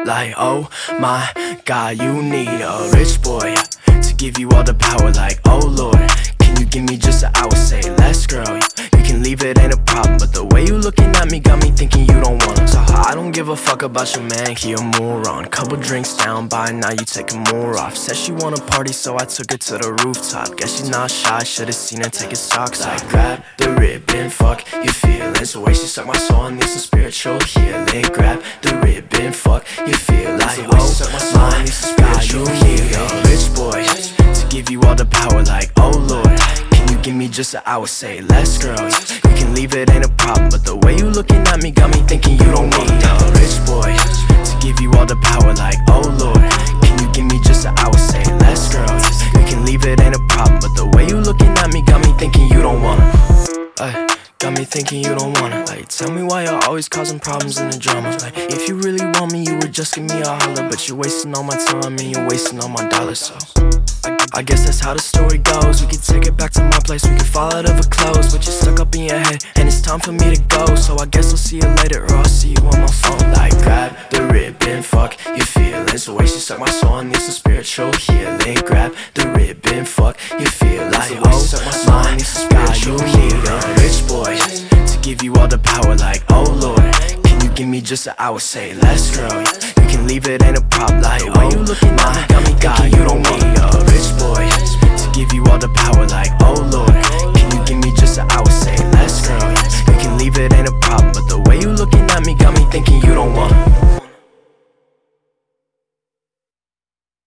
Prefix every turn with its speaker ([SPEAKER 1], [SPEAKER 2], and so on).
[SPEAKER 1] Like, oh my God, you need a rich boy to give you all the power. Like, oh Lord, can you give me just an hour? Say less, girl, you can leave, it ain't a problem. But the way you looking at me got me thinking you don't wanna. So I don't give a fuck about your man, he a moron. Couple drinks down by now, you taking more off. Said she wanna party, so I took her to the rooftop. Guess she's not shy, should've seen her take his socks off. I grab the ribbon, fuck your feelings. The way she suck my soul, I need some spiritual healing. Grab the ribbon, fuck your feelings. Like, oh my God, you need a rich boy to give you all the power. Like, oh Lord, can you give me just an hour? Say less, girl, you can leave, it ain't a problem. But the way you looking at me got me thinking you don't need a rich boy to give you all the power. Like, oh Lord, can you give me just an hour? Say less, girl, you can leave, it ain't a problem. But the way you looking at me got me thinking you don't wanna. Got me thinking you don't wanna. Like, tell me why you're always causing problems and the drama. Like, if you really want me, you would just give me a holler. But you're wasting all my time and you're wasting all my dollars. So I guess that's how the story goes. We could take it back to my place, we could fall out of a clothes. But you're stuck up in your head and it's time for me to go. So I guess I'll see you later, or I'll see you on my phone. Like, grab the ribbon, fuck your feelings. The way she suck my soul, I need some spiritual healing. Grab the ribbon, fuck your feelings. Like, oh my God, you need a rich boy to give you all the power. Like, oh Lord, can you give me just an hour? Say less, girl, you can leave, it ain't a problem. Like, oh you looking at me got me, God, you don't need a rich boy